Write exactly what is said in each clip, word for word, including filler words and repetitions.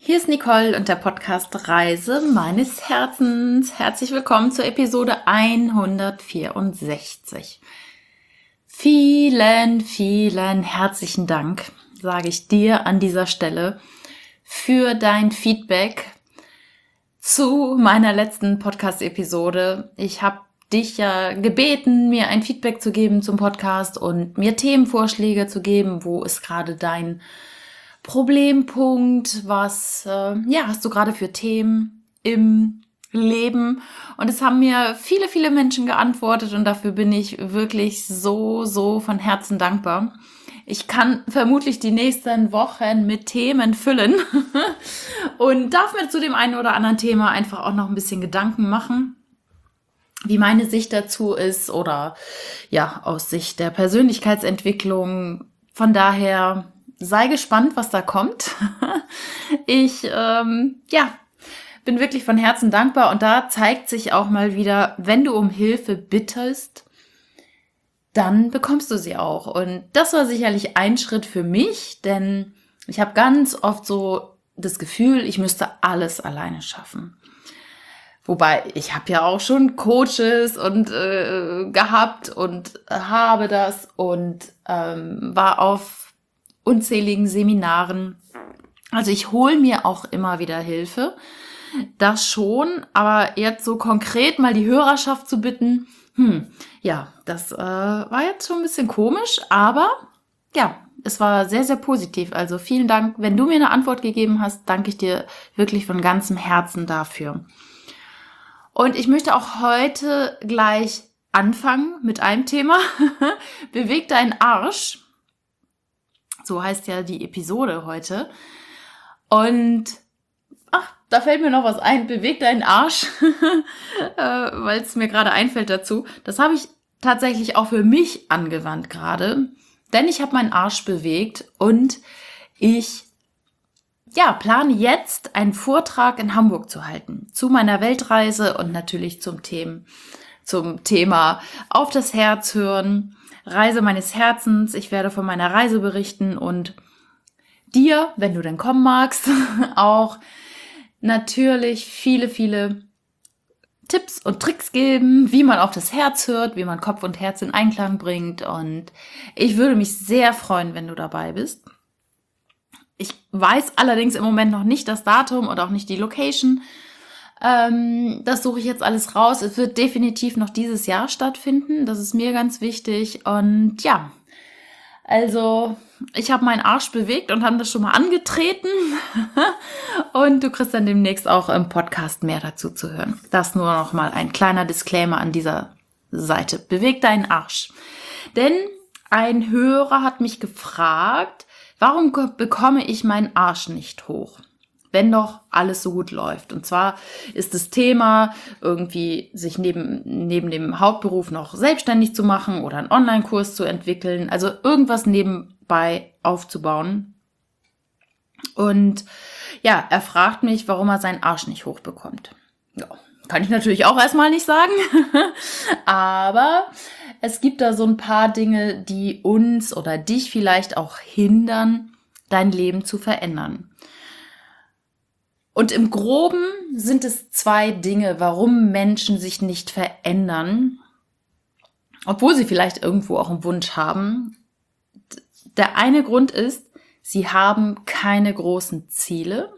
Hier ist Nicole und der Podcast Reise meines Herzens. Herzlich willkommen zur Episode hundertvierundsechzig. Vielen, vielen herzlichen Dank, sage ich dir an dieser Stelle, für dein Feedback zu meiner letzten Podcast-Episode. Ich habe dich ja gebeten, mir ein Feedback zu geben zum Podcast und mir Themenvorschläge zu geben. Wo ist gerade dein Problempunkt? Was äh, ja, hast du gerade für Themen im Leben? Und es haben mir viele, viele Menschen geantwortet und dafür bin ich wirklich so, so von Herzen dankbar. Ich kann vermutlich die nächsten Wochen mit Themen füllen und darf mir zu dem einen oder anderen Thema einfach auch noch ein bisschen Gedanken machen, wie meine Sicht dazu ist oder ja, aus Sicht der Persönlichkeitsentwicklung. Von daher sei gespannt, was da kommt. Ich ähm, ja, bin wirklich von Herzen dankbar und da zeigt sich auch mal wieder, wenn du um Hilfe bittest, dann bekommst du sie auch. Und das war sicherlich ein Schritt für mich, denn ich habe ganz oft so das Gefühl, ich müsste alles alleine schaffen. Wobei, ich habe ja auch schon Coaches und äh, gehabt und habe das und ähm, war auf unzähligen Seminaren. Also ich hole mir auch immer wieder Hilfe. Das schon, aber jetzt so konkret mal die Hörerschaft zu bitten, hm, ja, das äh, war jetzt schon ein bisschen komisch, aber ja, es war sehr, sehr positiv. Also vielen Dank, wenn du mir eine Antwort gegeben hast, danke ich dir wirklich von ganzem Herzen dafür. Und ich möchte auch heute gleich anfangen mit einem Thema. Beweg deinen Arsch. So heißt ja die Episode heute. Und ach, da fällt mir noch was ein. Beweg deinen Arsch, äh, weil es mir gerade einfällt dazu. Das habe ich tatsächlich auch für mich angewandt gerade. Denn ich habe meinen Arsch bewegt und ich ja, plane jetzt einen Vortrag in Hamburg zu halten. Zu meiner Weltreise und natürlich zum Thema, zum Thema auf das Herz hören. Reise meines Herzens. Ich werde von meiner Reise berichten und dir, wenn du denn kommen magst, auch natürlich viele, viele Tipps und Tricks geben, wie man auf das Herz hört, wie man Kopf und Herz in Einklang bringt. Und ich würde mich sehr freuen, wenn du dabei bist. Ich weiß allerdings im Moment noch nicht das Datum und auch nicht die Location. Ähm, das suche ich jetzt alles raus. Es wird definitiv noch dieses Jahr stattfinden. Das ist mir ganz wichtig. Und ja, also ich habe meinen Arsch bewegt und habe das schon mal angetreten. Und du kriegst dann demnächst auch im Podcast mehr dazu zu hören. Das nur noch mal ein kleiner Disclaimer an dieser Seite. Beweg deinen Arsch. Denn ein Hörer hat mich gefragt, warum bekomme ich meinen Arsch nicht hoch, wenn doch alles so gut läuft? Und zwar ist das Thema, irgendwie sich neben, neben dem Hauptberuf noch selbstständig zu machen oder einen Online-Kurs zu entwickeln, also irgendwas nebenbei aufzubauen. Und ja, er fragt mich, warum er seinen Arsch nicht hochbekommt. Ja, kann ich natürlich auch erstmal nicht sagen, aber es gibt da so ein paar Dinge, die uns oder dich vielleicht auch hindern, dein Leben zu verändern. Und im Groben sind es zwei Dinge, warum Menschen sich nicht verändern, obwohl sie vielleicht irgendwo auch einen Wunsch haben. Der eine Grund ist, sie haben keine großen Ziele.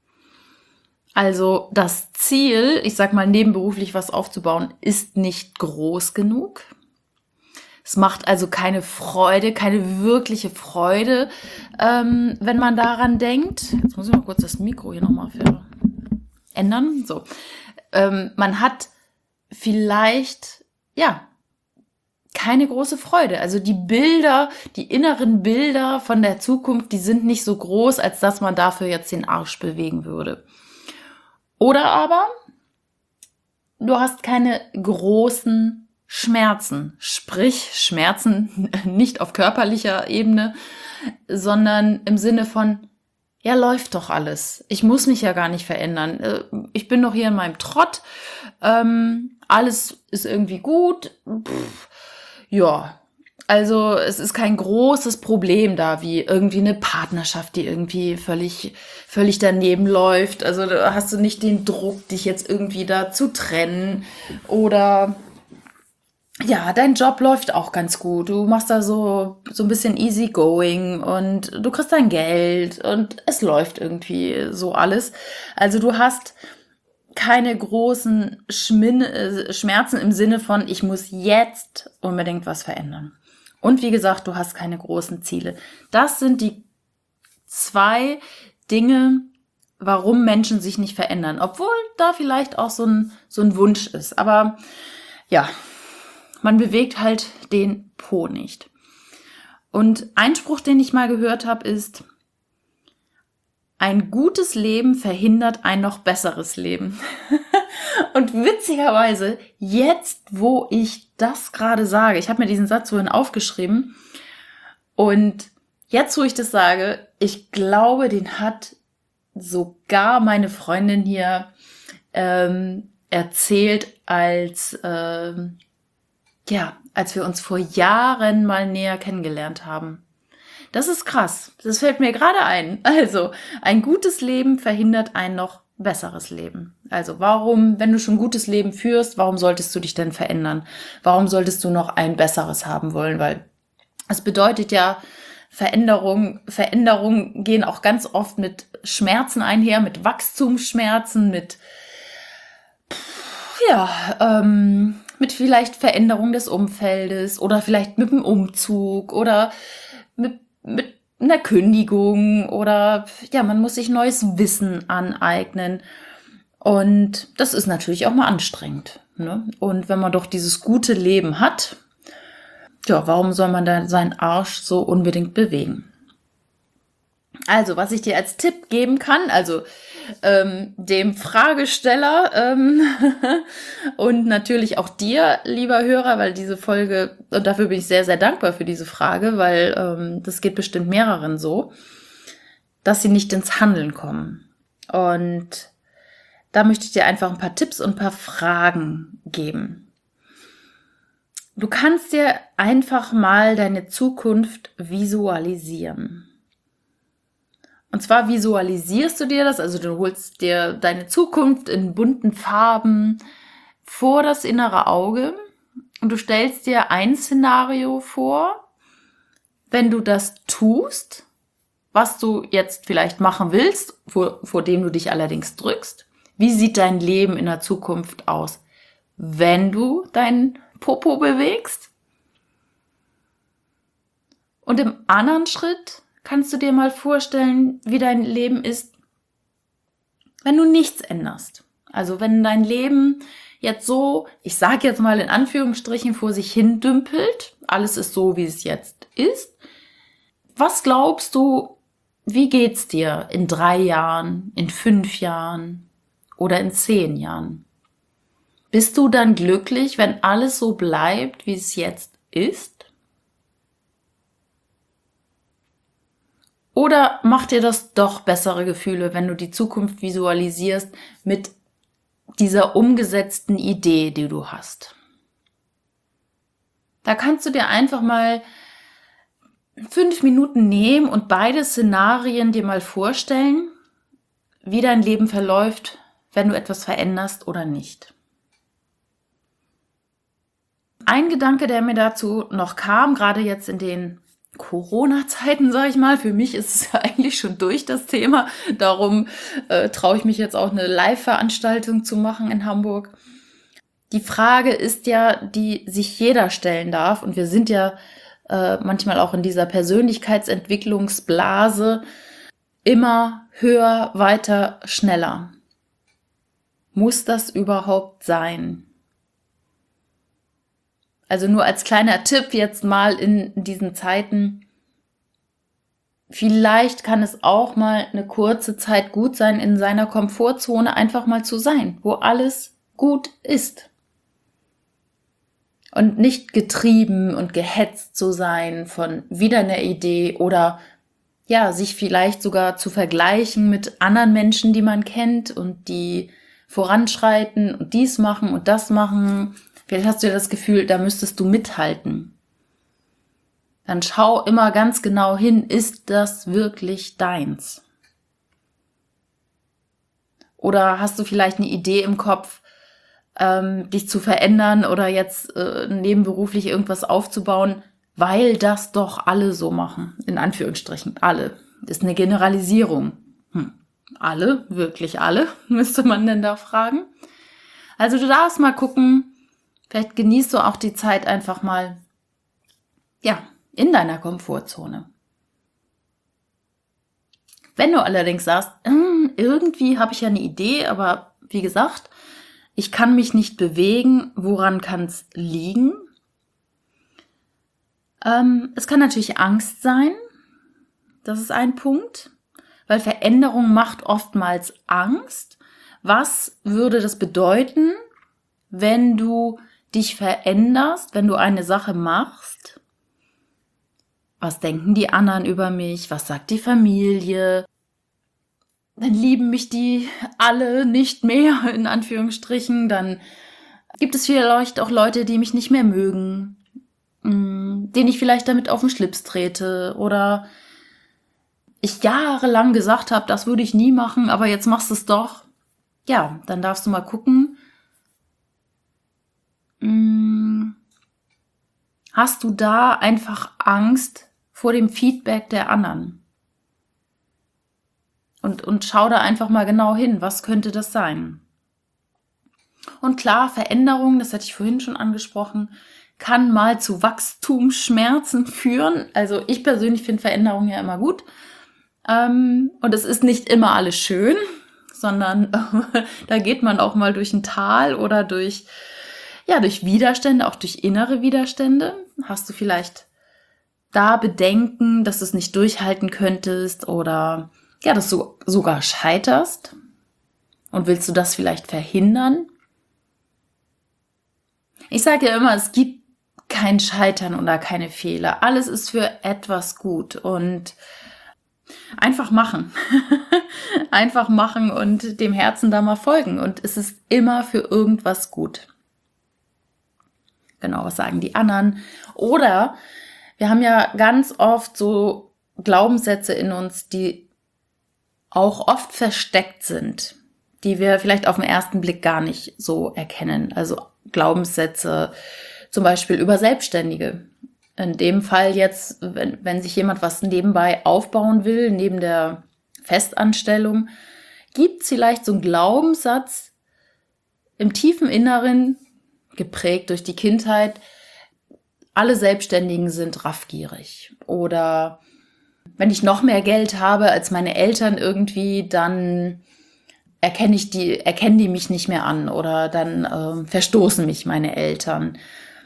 Also das Ziel, ich sag mal nebenberuflich was aufzubauen, ist nicht groß genug. Es macht also keine Freude, keine wirkliche Freude, ähm, wenn man daran denkt. Jetzt muss ich mal kurz das Mikro hier nochmal ändern. So, ähm, man hat vielleicht, ja, keine große Freude. Also die Bilder, die inneren Bilder von der Zukunft, die sind nicht so groß, als dass man dafür jetzt den Arsch bewegen würde. Oder aber du hast keine großen Schmerzen, sprich Schmerzen nicht auf körperlicher Ebene, sondern im Sinne von, ja, läuft doch alles. Ich muss mich ja gar nicht verändern. Ich bin doch hier in meinem Trott. Ähm, alles ist irgendwie gut. Pff, ja, Also es ist kein großes Problem da, wie irgendwie eine Partnerschaft, die irgendwie völlig, völlig daneben läuft. Also da hast du nicht den Druck, dich jetzt irgendwie da zu trennen. Oder ja, dein Job läuft auch ganz gut. Du machst da so, so ein bisschen easy going und du kriegst dein Geld und es läuft irgendwie so alles. Also du hast keine großen Schmin äh, Schmerzen im Sinne von, ich muss jetzt unbedingt was verändern. Und wie gesagt, du hast keine großen Ziele. Das sind die zwei Dinge, warum Menschen sich nicht verändern. Obwohl da vielleicht auch so ein, so ein Wunsch ist. Aber ja, man bewegt halt den Po nicht. Und ein Spruch, den ich mal gehört habe, ist: Ein gutes Leben verhindert ein noch besseres Leben. Und witzigerweise, jetzt, wo ich das gerade sage, ich habe mir diesen Satz vorhin aufgeschrieben, und jetzt, wo ich das sage, ich glaube, den hat sogar meine Freundin hier ähm, erzählt, als ähm, ja, als wir uns vor Jahren mal näher kennengelernt haben. Das ist krass. Das fällt mir gerade ein. Also, ein gutes Leben verhindert ein noch besseres Leben. Also, warum, wenn du schon ein gutes Leben führst, warum solltest du dich denn verändern? Warum solltest du noch ein besseres haben wollen? Weil es bedeutet ja, Veränderung, Veränderungen gehen auch ganz oft mit Schmerzen einher, mit Wachstumsschmerzen, mit, ja, ähm, mit vielleicht Veränderung des Umfeldes oder vielleicht mit dem Umzug oder mit, mit einer Kündigung oder ja, man muss sich neues Wissen aneignen. Und das ist natürlich auch mal anstrengend, ne? Und wenn man doch dieses gute Leben hat, ja, warum soll man dann seinen Arsch so unbedingt bewegen? Also, was ich dir als Tipp geben kann, also ähm, dem Fragesteller ähm, und natürlich auch dir, lieber Hörer, weil diese Folge, und dafür bin ich sehr, sehr dankbar für diese Frage, weil ähm, das geht bestimmt mehreren so, dass sie nicht ins Handeln kommen. Und da möchte ich dir einfach ein paar Tipps und ein paar Fragen geben. Du kannst dir einfach mal deine Zukunft visualisieren. Und zwar visualisierst du dir das, also du holst dir deine Zukunft in bunten Farben vor das innere Auge und du stellst dir ein Szenario vor, wenn du das tust, was du jetzt vielleicht machen willst, vor, vor dem du dich allerdings drückst. Wie sieht dein Leben in der Zukunft aus, wenn du deinen Popo bewegst? Und im anderen Schritt kannst du dir mal vorstellen, wie dein Leben ist, wenn du nichts änderst. Also wenn dein Leben jetzt so, ich sage jetzt mal in Anführungsstrichen, vor sich hin dümpelt, alles ist so, wie es jetzt ist. Was glaubst du, wie geht's dir in drei Jahren, in fünf Jahren oder in zehn Jahren? Bist du dann glücklich, wenn alles so bleibt, wie es jetzt ist? Oder macht dir das doch bessere Gefühle, wenn du die Zukunft visualisierst mit dieser umgesetzten Idee, die du hast? Da kannst du dir einfach mal fünf Minuten nehmen und beide Szenarien dir mal vorstellen, wie dein Leben verläuft, wenn du etwas veränderst oder nicht. Ein Gedanke, der mir dazu noch kam, gerade jetzt in den Corona-Zeiten, sage ich mal. Für mich ist es ja eigentlich schon durch das Thema. Darum äh, traue ich mich jetzt auch eine Live-Veranstaltung zu machen in Hamburg. Die Frage ist ja, die sich jeder stellen darf. Und wir sind ja äh, manchmal auch in dieser Persönlichkeitsentwicklungsblase immer höher, weiter, schneller. Muss das überhaupt sein? Also nur als kleiner Tipp jetzt mal in diesen Zeiten. Vielleicht kann es auch mal eine kurze Zeit gut sein, in seiner Komfortzone einfach mal zu sein, wo alles gut ist. Und nicht getrieben und gehetzt zu sein von wieder einer Idee oder ja, sich vielleicht sogar zu vergleichen mit anderen Menschen, die man kennt und die voranschreiten und dies machen und das machen. Vielleicht hast du ja das Gefühl, da müsstest du mithalten. dann schau immer ganz genau hin, ist das wirklich deins? Oder hast du vielleicht eine Idee im Kopf, ähm, dich zu verändern oder jetzt äh, nebenberuflich irgendwas aufzubauen, weil das doch alle so machen, in Anführungsstrichen, alle. Das ist eine Generalisierung. Hm. Alle? Wirklich alle? Müsste man denn da fragen? Also du darfst mal gucken, vielleicht genießt du auch die Zeit einfach mal, ja, in deiner Komfortzone. Wenn du allerdings sagst, hm, irgendwie habe ich ja eine Idee, aber wie gesagt, ich kann mich nicht bewegen, woran kann es liegen? Ähm, es kann natürlich Angst sein, das ist ein Punkt, weil Veränderung macht oftmals Angst. Was würde das bedeuten, wenn du dich veränderst, wenn du eine Sache machst? Was denken die anderen über mich? Was sagt die Familie? Dann lieben mich die alle nicht mehr, in Anführungsstrichen. Dann gibt es vielleicht auch Leute, die mich nicht mehr mögen, denen ich vielleicht damit auf den Schlips trete oder ich jahrelang gesagt habe, das würde ich nie machen, aber jetzt machst du es doch. Ja, dann darfst du mal gucken, hast du da einfach Angst vor dem Feedback der anderen? Und, und schau da einfach mal genau hin, was könnte das sein? Und klar, Veränderung, das hatte ich vorhin schon angesprochen, kann mal zu Wachstumsschmerzen führen. Also ich persönlich finde Veränderung ja immer gut. Ähm, und es ist nicht immer alles schön, sondern äh, da geht man auch mal durch ein Tal oder durch, ja, durch Widerstände, auch durch innere Widerstände. Hast du vielleicht da Bedenken, dass du es nicht durchhalten könntest oder ja, dass du sogar scheiterst? Und willst du das vielleicht verhindern? Ich sage ja immer, es gibt kein Scheitern oder keine Fehler. Alles ist für etwas gut und einfach machen. Einfach machen und dem Herzen da mal folgen. Und es ist immer für irgendwas gut. Genau, was sagen die anderen? Oder wir haben ja ganz oft so Glaubenssätze in uns, die auch oft versteckt sind, die wir vielleicht auf den ersten Blick gar nicht so erkennen. Also Glaubenssätze zum Beispiel über Selbstständige. In dem Fall jetzt, wenn, wenn sich jemand was nebenbei aufbauen will, neben der Festanstellung, gibt es vielleicht so einen Glaubenssatz im tiefen Inneren, geprägt durch die Kindheit, alle Selbstständigen sind raffgierig. Oder wenn ich noch mehr Geld habe als meine Eltern irgendwie, dann erkenne ich die, erkennen die mich nicht mehr an oder dann äh, verstoßen mich meine Eltern.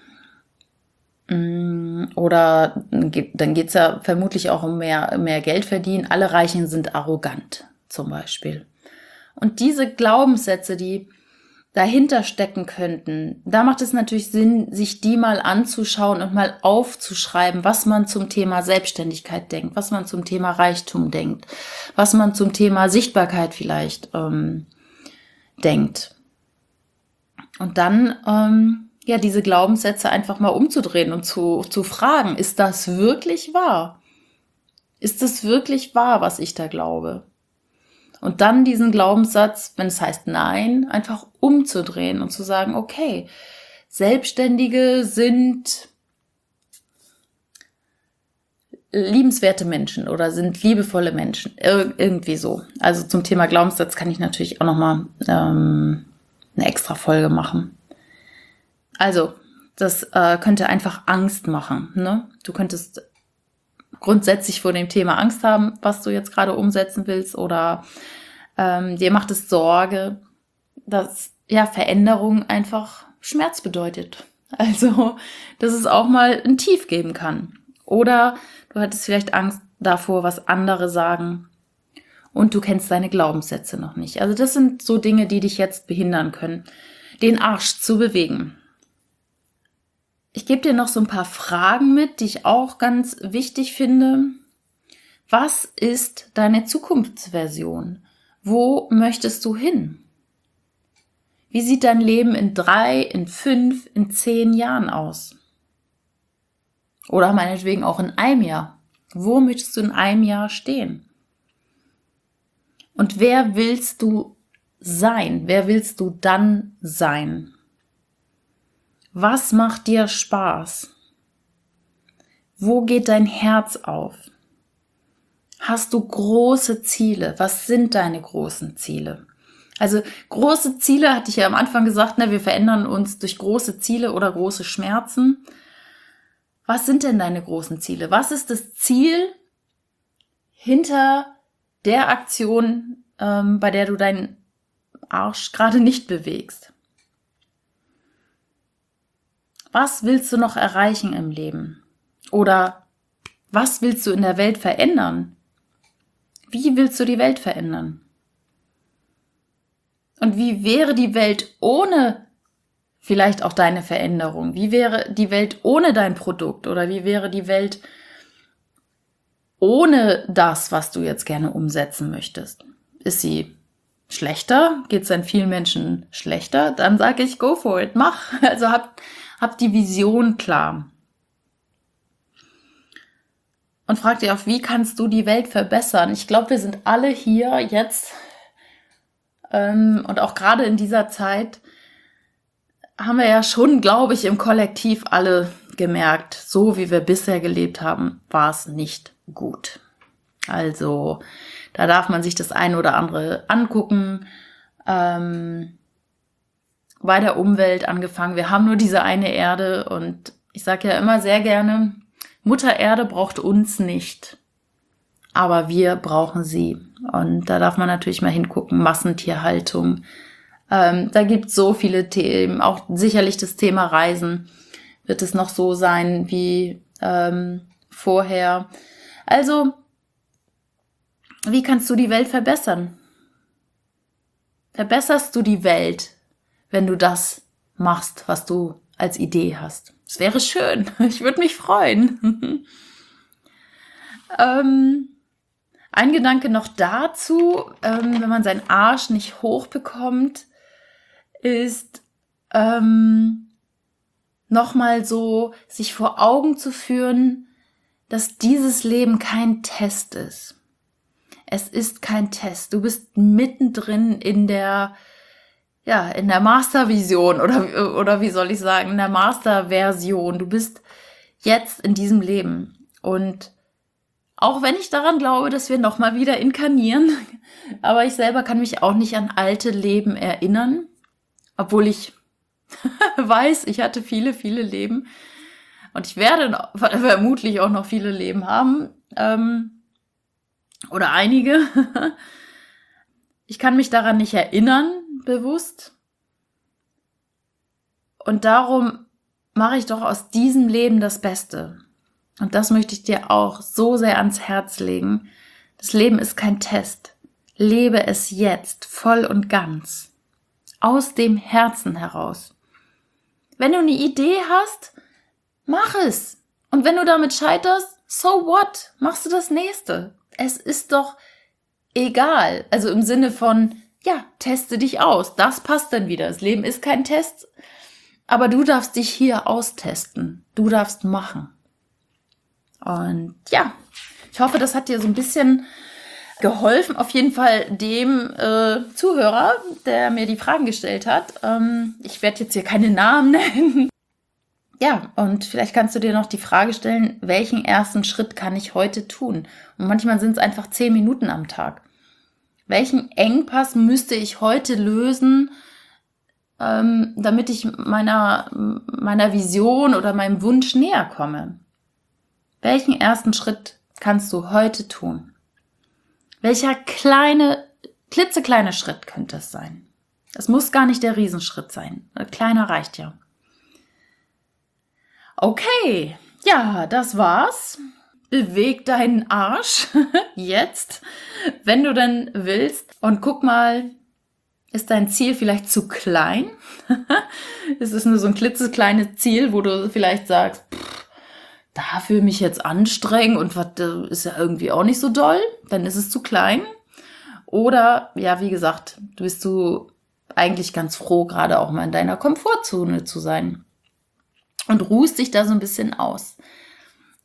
Oder dann geht es ja vermutlich auch um mehr, mehr Geld verdienen. Alle Reichen sind arrogant, zum Beispiel. Und diese Glaubenssätze, die dahinter stecken könnten, da macht es natürlich Sinn, sich die mal anzuschauen und mal aufzuschreiben, was man zum Thema Selbstständigkeit denkt, was man zum Thema Reichtum denkt, was man zum Thema Sichtbarkeit vielleicht ähm, denkt. Und dann ähm, ja, diese Glaubenssätze einfach mal umzudrehen und zu, zu fragen, ist das wirklich wahr? Ist es wirklich wahr, was ich da glaube? Und dann diesen Glaubenssatz, wenn es heißt Nein, einfach umzudrehen und zu sagen, okay, Selbstständige sind liebenswerte Menschen oder sind liebevolle Menschen, Ir- irgendwie so. Also zum Thema Glaubenssatz kann ich natürlich auch nochmal ähm, eine extra Folge machen. Also, das äh, könnte einfach Angst machen, ne? Du könntest grundsätzlich vor dem Thema Angst haben, was du jetzt gerade umsetzen willst, oder ähm, dir macht es Sorge, dass ja Veränderung einfach Schmerz bedeutet. Also, dass es auch mal ein Tief geben kann. Oder du hattest vielleicht Angst davor, was andere sagen, und du kennst deine Glaubenssätze noch nicht. Also das sind so Dinge, die dich jetzt behindern können, den Arsch zu bewegen. Ich gebe dir noch so ein paar Fragen mit, die ich auch ganz wichtig finde. Was ist deine Zukunftsversion? Wo möchtest du hin? Wie sieht dein Leben in drei, in fünf, in zehn Jahren aus? Oder meinetwegen auch in einem Jahr. Wo möchtest du in einem Jahr stehen? Und wer willst du sein? Wer willst du dann sein? Was macht dir Spaß? Wo geht dein Herz auf? Hast du große Ziele? Was sind deine großen Ziele? Also große Ziele, hatte ich ja am Anfang gesagt, ne, wir verändern uns durch große Ziele oder große Schmerzen. Was sind denn deine großen Ziele? Was ist das Ziel hinter der Aktion, ähm, bei der du deinen Arsch gerade nicht bewegst? Was willst du noch erreichen im Leben? Oder was willst du in der Welt verändern? Wie willst du die Welt verändern? Und wie wäre die Welt ohne vielleicht auch deine Veränderung? Wie wäre die Welt ohne dein Produkt? Oder wie wäre die Welt ohne das, was du jetzt gerne umsetzen möchtest? Ist sie schlechter? Geht es dann vielen Menschen schlechter? Dann sage ich, go for it, mach. Also hab, hab die Vision klar. Und frag dich auch, wie kannst du die Welt verbessern? Ich glaube, wir sind alle hier jetzt ähm, und auch gerade in dieser Zeit haben wir ja schon, glaube ich, im Kollektiv alle gemerkt, so wie wir bisher gelebt haben, war es nicht gut. Also da darf man sich das eine oder andere angucken. Ähm, bei der Umwelt angefangen. Wir haben nur diese eine Erde und ich sage ja immer sehr gerne, Mutter Erde braucht uns nicht, aber wir brauchen sie. Und da darf man natürlich mal hingucken, Massentierhaltung. Ähm, da gibt es so viele Themen, auch sicherlich das Thema Reisen wird es noch so sein wie ähm, vorher. Also, wie kannst du die Welt verbessern? Verbesserst du die Welt, wenn du das machst, was du als Idee hast? Es wäre schön. Ich würde mich freuen. ähm, ein Gedanke noch dazu, ähm, wenn man seinen Arsch nicht hochbekommt, ist ähm, nochmal so, sich vor Augen zu führen, dass dieses Leben kein Test ist. Es ist kein Test. Du bist mittendrin in der Ja, in der Mastervision oder, oder wie soll ich sagen, in der Masterversion. Du bist jetzt in diesem Leben. Und auch wenn ich daran glaube, dass wir nochmal wieder inkarnieren, aber ich selber kann mich auch nicht an alte Leben erinnern, obwohl ich weiß, ich hatte viele, viele Leben und ich werde vermutlich auch noch viele Leben haben ähm, oder einige. Ich kann mich daran nicht erinnern, bewusst. Und darum mache ich doch aus diesem Leben das Beste. Und das möchte ich dir auch so sehr ans Herz legen. Das Leben ist kein Test. Lebe es jetzt voll und ganz. Aus dem Herzen heraus. Wenn du eine Idee hast, mach es. Und wenn du damit scheiterst, so what? Machst du das nächste. Es ist doch egal. Also im Sinne von, ja, teste dich aus. Das passt dann wieder. Das Leben ist kein Test, aber du darfst dich hier austesten. Du darfst machen. Und ja, ich hoffe, das hat dir so ein bisschen geholfen. Auf jeden Fall dem äh, Zuhörer, der mir die Fragen gestellt hat. Ähm, ich werde jetzt hier keine Namen nennen. Ja, und vielleicht kannst du dir noch die Frage stellen, welchen ersten Schritt kann ich heute tun? Und manchmal sind es einfach zehn Minuten am Tag. Welchen Engpass müsste ich heute lösen, ähm, damit ich meiner, meiner Vision oder meinem Wunsch näher komme? Welchen ersten Schritt kannst du heute tun? Welcher kleine, klitzekleine Schritt könnte es sein? Es muss gar nicht der Riesenschritt sein. Ein kleiner reicht ja. Okay, ja, das war's. Beweg deinen Arsch jetzt, wenn du denn willst. Und guck mal, ist dein Ziel vielleicht zu klein? Ist es nur so ein klitzekleines Ziel, wo du vielleicht sagst, pff, dafür mich jetzt anstrengen und was ist ja irgendwie auch nicht so doll? Dann ist es zu klein. Oder, ja, wie gesagt, du bist du eigentlich ganz froh, gerade auch mal in deiner Komfortzone zu sein. Und ruhst dich da so ein bisschen aus.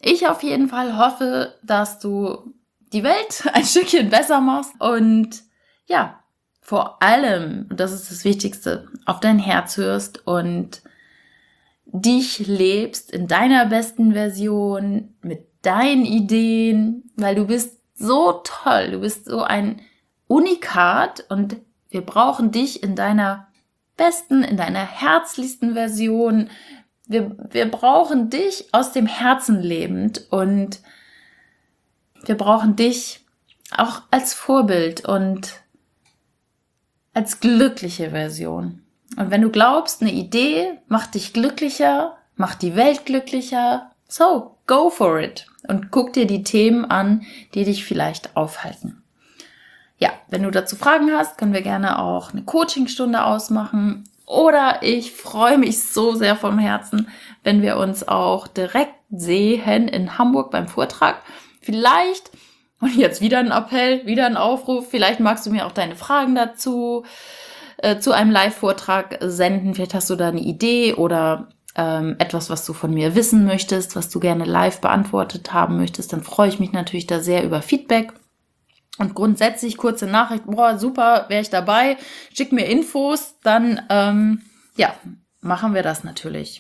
Ich auf jeden Fall hoffe, dass du die Welt ein Stückchen besser machst und ja, vor allem, und das ist das Wichtigste, auf dein Herz hörst und dich lebst in deiner besten Version, mit deinen Ideen, weil du bist so toll, du bist so ein Unikat und wir brauchen dich in deiner besten, in deiner herzlichsten Version. Wir, wir brauchen dich aus dem Herzen lebend und wir brauchen dich auch als Vorbild und als glückliche Version. Und wenn du glaubst, eine Idee macht dich glücklicher, macht die Welt glücklicher, so, go for it. Und guck dir die Themen an, die dich vielleicht aufhalten. Ja, wenn du dazu Fragen hast, können wir gerne auch eine Coachingstunde ausmachen. Oder ich freue mich so sehr vom Herzen, wenn wir uns auch direkt sehen in Hamburg beim Vortrag. Vielleicht, und jetzt wieder ein Appell, wieder ein Aufruf, vielleicht magst du mir auch deine Fragen dazu äh, zu einem Live-Vortrag senden. Vielleicht hast du da eine Idee oder ähm, etwas, was du von mir wissen möchtest, was du gerne live beantwortet haben möchtest. Dann freue ich mich natürlich da sehr über Feedback. Und grundsätzlich kurze Nachricht, boah, super, wäre ich dabei, schick mir Infos, dann, ähm, ja, machen wir das natürlich.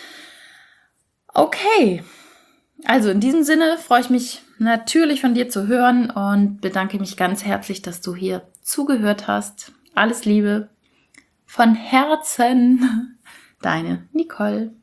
Okay, also in diesem Sinne freue ich mich natürlich von dir zu hören und bedanke mich ganz herzlich, dass du hier zugehört hast. Alles Liebe, von Herzen, deine Nicole.